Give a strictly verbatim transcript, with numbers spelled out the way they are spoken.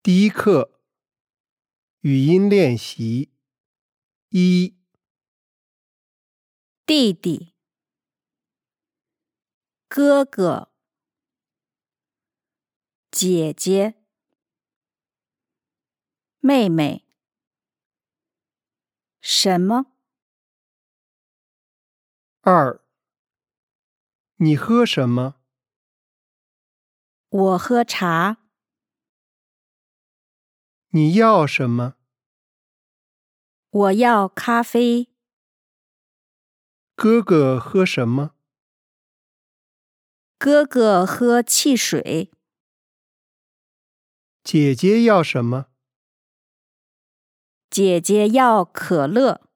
第一课语音练习一。 弟弟、哥哥、姐姐、妹妹。什么？ 二。你喝什么？ 我喝茶。 你要什么？ 我要咖啡。 哥哥喝什么？ 哥哥喝汽水。 姐姐要什么？ 姐姐要可乐。